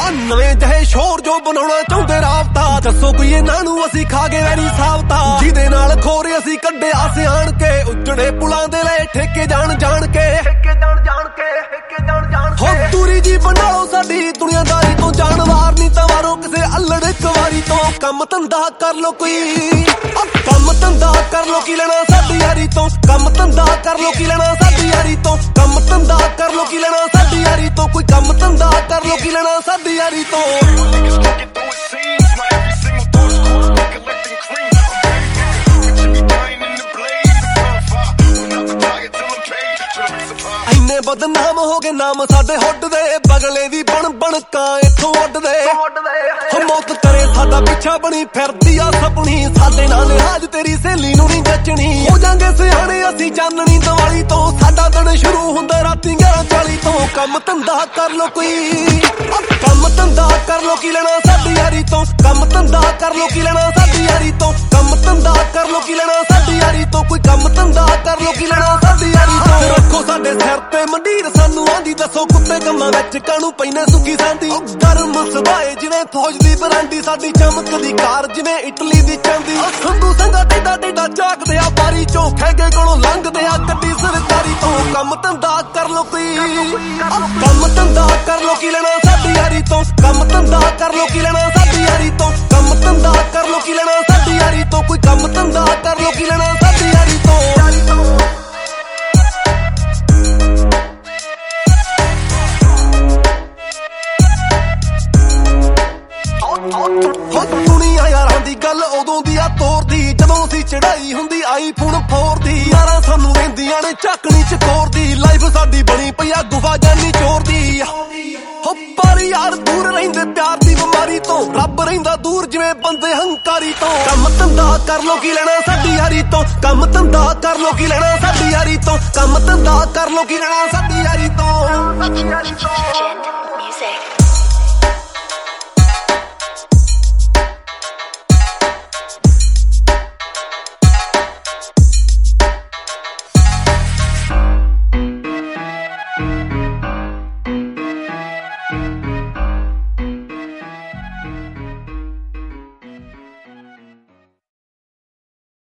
ਨਵੇਂ ਜਿਹੇ ਸ਼ੋਰ ਜੋ ਬਣਾਉਣਾ ਚਾਹੁੰਦੇ ਰਾਬਤਾ। ਦੱਸੋ ਕੋਈ ਇਹਨਾਂ ਨੂੰ ਅਸੀਂ ਖਾ ਗਏ ਵੈਰੀ ਸਾਬਤਾ, ਜਿਹਦੇ ਨਾਲ ਖੋਰੇ ਅਸੀਂ ਕੱਢੇ ਆਸੇ ਆਣ ਕੇ, ਉੱਜੜੇ ਪੁਲਾਂ ਦੇ ਲੈ ਠੇਕੇ ਜਾਣ ਜਾਣ ਕੇ, ਹੋ ਦੂਰੀ ਜੀ ਬਣਾਓ ਸਾਡੀ ਦੁਨੀਆਦਾਰੀ ਤੋਂ, ਜਾਨਵਾਰ ਨਹੀਂ ਤਾਂ ਵਾਰੋ ਕਿਸੇ ਅਲੜ ਇੱਕ ਵਾਰੀ ਤੋਂ। ਕੰਮ ਧੰਦਾ ਕਰ ਲੋ ਕੋਈ, ਕੰਮ ਧੰਦਾ ਕਰ ਲੋ ਕੀ ਲੈਣਾ ਸਾਡੀ ਯਾਰੀ ਤੋਂ, ਕੰਮ ਧੰਦਾ ਕਰ ਲੋ ਕੀ ਲੈਣਾ ਸਾਡੀ ਯਾਰੀ ਤੋਂ, ਕੰਮ ਧੰਦਾ ਕਰ ਲੋ ਕੀ ਲੈਣਾ ਸਾਡੀ ਯਾਰੀ ਤੋਂ, ਕੋਈ ਕੰਮ ਧੰਦਾ ਕਰ ਲੋ ਕੀ ਲੈਣਾ ਸਾਡੀ ਯਾਰੀ ਤੋਂ। ਬਦਨਾਮ ਹੋ ਗਏ ਨਾਮ ਸਾਡੇ ਹੁੱਡ ਦੇ, ਬਗਲੇ ਵੀ ਬਣ ਕਾਂ ਇੱਥੋਂ ਉੱਡਦੇ। ਮੌਤ ਕਰੇ ਸਾਡਾ ਪਿੱਛਾ ਬਣੀ ਫਿਰਦੀ ਆ ਸਪਣੀ, ਸਾਡੇ ਨਾਲ ਲਿਹਾਜ਼ ਤੇਰੀ ਸਹੇਲੀ ਨੂੰ ਨਹੀਂ ਜੱਚਣੀ। ਹੋ ਜਾਂਗੇ ਸਿਆਣੇ ਅਸੀਂ ਚਾਨਣੀ ਦੀਵਾਲੀ ਤੋਂ, ਸਾਡਾ ਦਿਨ ਸ਼ੁਰੂ ਹੁੰਦਾ ਰਾਤੀ 11:40 ਤੋਂ। ਕੰਮ ਧੰਦਾ ਕਰ ਲੋ ਕੋਈ, ਕੰਮ ਧੰਦਾ ਕਰ ਲੋ ਕੀ ਲੈਣਾ ਸਾਡੀ ਯਾਰੀ ਤੋਂ, ਕੰਮ ਧੰਦਾ ਕਰ ਲੋ ਕੀ ਲੈਣਾ ਸਾਡੀ ਯਾਰੀ ਤੋਂ, ਕੰਮ ਧੰਦਾ ਕਰ ਲੋ ਕੀ ਲੈਣਾ ਸਾਡੀ ਯਾਰੀ ਤੋਂ, ਕੋਈ ਕੰਮ ਧੰਦਾ ਕਰ ਲੋ ਕੀ ਲੈਣਾ ਸਾਡੀ ਯਾਰੀ ਤੋਂ। ਰੱਖੋ ਸਾਡੇ ਸਿਰ ਤੇ ਮੰਡੀਰ ਸਾਨੂੰ ਆਂਦੀ, ਦੱਸੋ ਕੁੱਤੇ ਕੰਮਾਂ ਵਿੱਚ ਕਾਹਨੂੰ ਪੈਨੇ ਸੁੱਕੀ ਸਾਂਦੀ। ਗਰਮ ਸਬਾਏ ਜਿਵੇਂ ਫੌਜ ਦੀ ਬਰਾਂਡੀ, ਸਾਡੀ ਚਮਕਦੀ ਕਾਰ ਜਿਵੇਂ ਇਟਲੀ ਦੀ ਚਾਂਦੀ। ਸੰਧੂ ਸੰਗਾ ਟੇਡਾ ਟੇਡਾ ਝਾਕਦੇ ਆ ਬਾਰੀ ਚੋਂ, ਖੈਗੇ ਕੋਲੋਂ ਲੰਘਦੇ ਆ ਗੱਡੀ ਸਰਕਾਰੀ ਤੋਂ। ਕੰਮ ਧੰਦਾ ਕਰ ਲੋ ਕੋਈ, ਕੰਮ ਧੰਦਾ ਕਰ ਲੋ ਕੀ ਲੈਣਾ ਸਾਡੀ ਯਾਰੀ ਤੋਂ, ਕੰਮ ਧੰਦਾ ਕਰ ਲੋ ਕੀ ਲੈਣਾ ਸਾਡੀ ਯਾਰੀ ਤੋਂ, ਕੰਮ ਧੰਦਾ ਕਰ ਲੋ ਕੀ ਲੈਣਾ ਸਾਡੀ ਯਾਰੀ ਤੋਂ, ਕੋਈ ਕੰਮ ਧੰਦਾ ਕਰ ਲੋ ਕੀ ਲੈਣਾ ਸਾਡੀ ਯਾਰੀ ਤੋਂ। ਦੁਨੀਆ ਯਾਰਾਂ ਦੀ ਗੱਲ ਉਦੋਂ ਦੀ ਆ ਤੋਰ ਦੀ, ਜਦੋਂ ਅਸੀਂ ਚੜਾਈ ਹੁੰਦੀ ਆਈਫੋਨ 4 ਦੀ। ਯਾਰਾਂ ਸਾਨੂੰ ਰਹਿੰਦੀਆਂ ਨੇ ਝਾਕਣੀ ਚ ਕੋਰ ਦੀ, ਲਾਈਫ ਸਾਡੀ ਬਣੀ ਪਈ ਆ ਗੁਫਾ ਜਾਨੀ ਚੋਰ ਦੀ। ਹੋ ਪਰ ਯਾਰ ਦੂਰ ਰਹਿੰਦੇ ਪਿਆਰ ਦੀ ਬਿਮਾਰੀ ਤੋਂ, ਰੱਬ ਰਹਿੰਦਾ ਦੂਰ ਜਿਵੇਂ ਬੰਦੇ ਹੰਕਾਰੀ ਤੋਂ। ਕੰਮ ਧੰਦਾ ਕਰ ਲੋ ਕੀ ਲੈਣਾ ਸਾਡੀ ਯਾਰੀ ਤੋਂ, ਕੰਮ ਧੰਦਾ ਕਰ ਲੋ ਕੀ ਲੈਣਾ ਸਾਡੀ ਯਾਰੀ ਤੋਂ, ਕੰਮ ਧੰਦਾ ਕਰ ਲੋ ਕੀ ਲੈਣਾ ਸਾਡੀ ਯਾਰੀ ਤੋਂ।